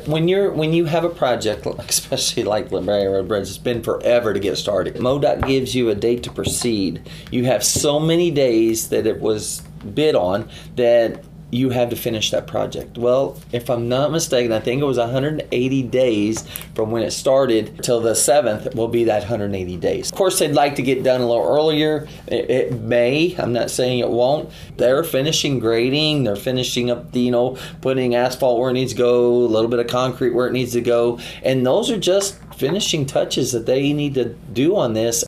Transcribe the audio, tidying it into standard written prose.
when you have a project, especially like LeBaron Road Bridge, it's been forever to get started. MoDOT gives you a date to proceed. You have so many days that it was bid on that you have to finish that project. Well, if I'm not mistaken, I think it was 180 days from when it started till the 7th will be that 180 days. Of course, they'd like to get done a little earlier. It may, I'm not saying it won't. They're finishing grading, they're finishing up the, putting asphalt where it needs to go, a little bit of concrete where it needs to go, and those are just finishing touches that they need to do on this.